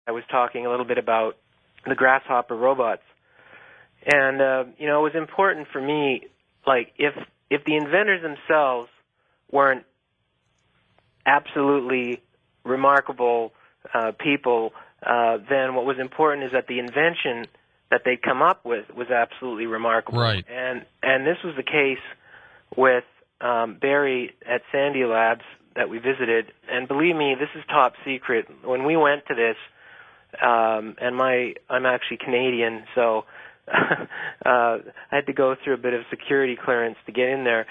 I was talking a little bit about the grasshopper robots. And, it was important for me, like, if the inventors themselves weren't absolutely remarkable people, then what was important is that the invention that they'd come up with was absolutely remarkable. Right. And this was the case with Barry at Sandia Labs that we visited. And believe me, this is top secret. When we went to this, and I'm actually Canadian, so I had to go through a bit of security clearance to get in there.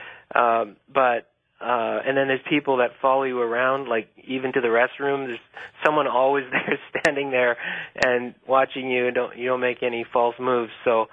And then there's people that follow you around, like even to the restroom. There's someone always there, standing there and watching you. You don't make any false moves. So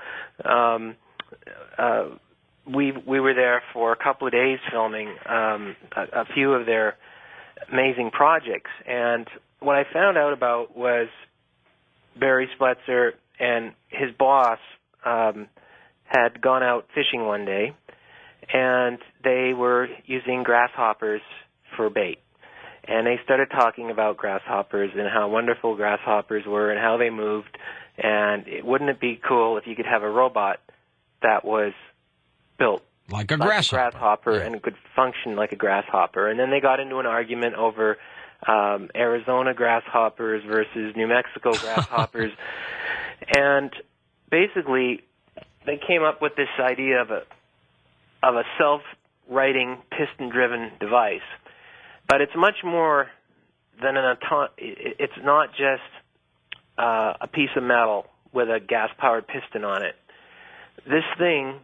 we were there for a couple of days filming a few of their amazing projects. And what I found out about was Barry Spletzer and his boss had gone out fishing one day, and they were using grasshoppers for bait. And they started talking about grasshoppers and how wonderful grasshoppers were and how they moved. And wouldn't it be cool if you could have a robot that was built like a grasshopper and could function like a grasshopper? And then they got into an argument over Arizona grasshoppers versus New Mexico grasshoppers. And basically, they came up with this idea of a self-righting, piston-driven device. But it's much more than it's not just a piece of metal with a gas-powered piston on it. This thing,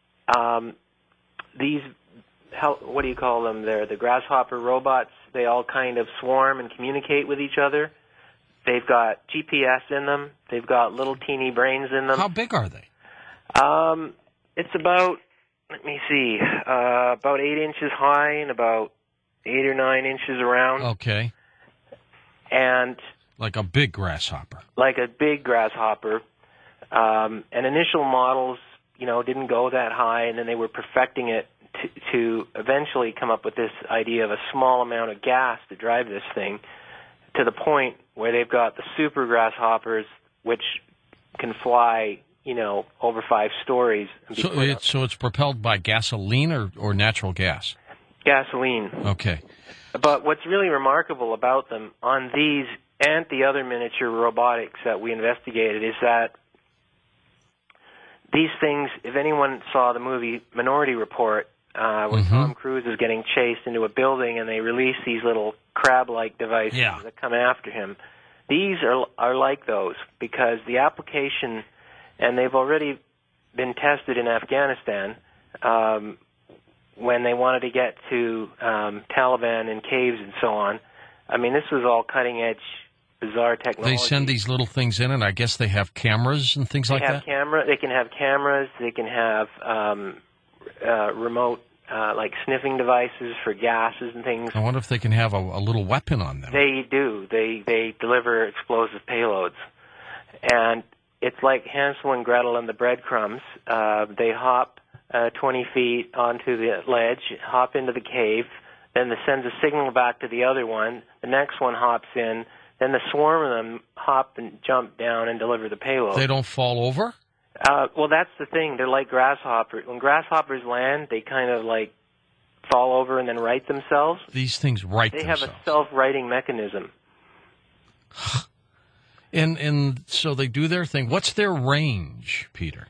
what do you call them? They're the grasshopper robots. They all kind of swarm and communicate with each other. They've got GPS in them. They've got little teeny brains in them. How big are they? It's about, let me see, about 8 inches high and about 8 or 9 inches around. Okay. And like a big grasshopper. Like a big grasshopper. And initial models, didn't go that high, and then they were perfecting it to eventually come up with this idea of a small amount of gas to drive this thing, to the point where they've got the super grasshoppers, which can fly, over 5 stories. So it's propelled by gasoline or natural gas? Gasoline. Okay. But what's really remarkable about them on these and the other miniature robotics that we investigated is that these things, if anyone saw the movie Minority Report, when Tom Cruise is getting chased into a building and they release these little crab-like devices that come after him, these are like those, because the application, and they've already been tested in Afghanistan when they wanted to get to Taliban in caves and so on. I mean, this was all cutting-edge, bizarre technology. They send these little things in, and I guess they have cameras and things like that? They can have cameras. They can have remote, like sniffing devices for gases and things. I wonder if they can have a little weapon on them. They do. They deliver explosive payloads. And it's like Hansel and Gretel and the breadcrumbs. They hop 20 feet onto the ledge, hop into the cave, then it sends a signal back to the other one. The next one hops in. Then the swarm of them hop and jump down and deliver the payload. They don't fall over? Well, that's the thing. They're like grasshoppers. When grasshoppers land, they kind of like fall over and then right themselves. These things right themselves. They have a self-righting mechanism. And so they do their thing. What's their range, Peter?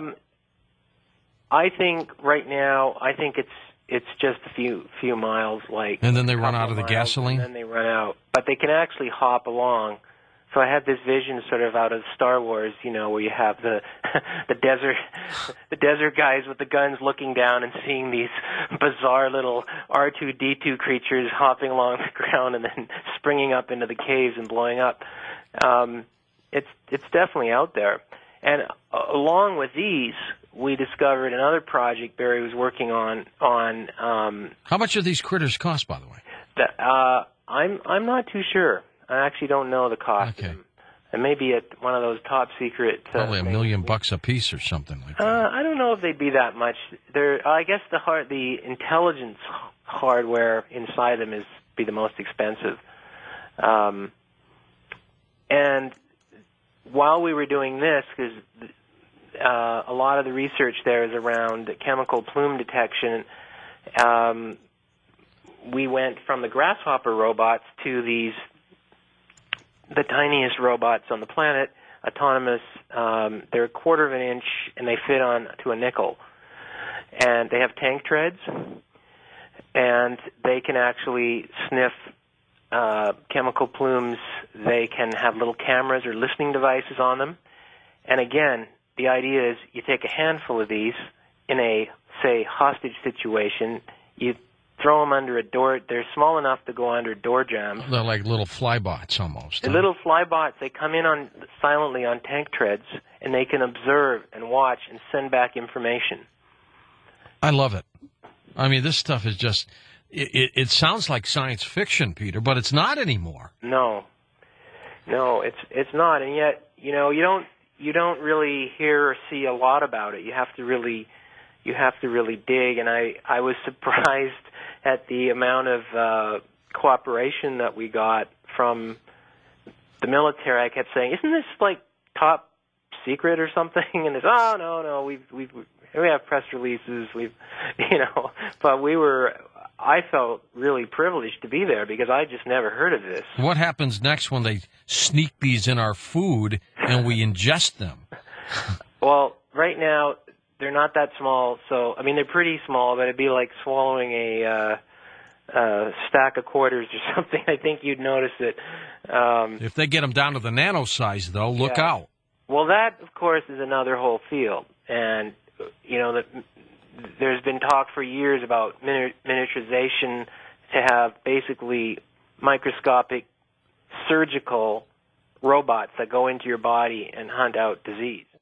I think right now, it's just a few miles, like. And then they run out of the gasoline? And then they run out. But they can actually hop along. So I had this vision sort of out of Star Wars, where you have the desert guys with the guns looking down and seeing these bizarre little R2-D2 creatures hopping along the ground and then springing up into the caves and blowing up. It's definitely out there. And along with these, we discovered another project Barry was working on. How much do these critters cost, by the way? I'm not too sure. I actually don't know the cost. Okay. It may be at one of those top secret. Probably $1 million a piece or something like that. I don't know if they'd be that much. I guess the intelligence hardware inside them be the most expensive. And while we were doing this, because a lot of the research there is around chemical plume detection, we went from the grasshopper robots to the tiniest robots on the planet, autonomous. They're a quarter of an inch, and they fit on to a nickel. And they have tank treads, and they can actually sniff chemical plumes. They can have little cameras or listening devices on them. And again, the idea is you take a handful of these in a, say, hostage situation. You throw them under a door. They're small enough to go under door jambs. They're like little flybots almost. They're little flybots. They come in silently on tank treads, and they can observe and watch and send back information. I love it. I mean, this stuff is just, it sounds like science fiction, Peter, but it's not anymore. No, it's not. And yet, you don't really hear or see a lot about it. You have to really dig. And I was surprised at the amount of cooperation that we got from the military. I kept saying, "Isn't this like top secret or something?" And it's, "Oh no, we have press releases, but I felt really privileged to be there because I just never heard of this." What happens next when they sneak these in our food and we ingest them? Well, right now, they're not that small, so, I mean, they're pretty small, but it'd be like swallowing a stack of quarters or something. I think you'd notice it. If they get them down to the nano size, though, look out. Well, that, of course, is another whole field, and there's been talk for years about miniaturization to have basically microscopic surgical robots that go into your body and hunt out disease.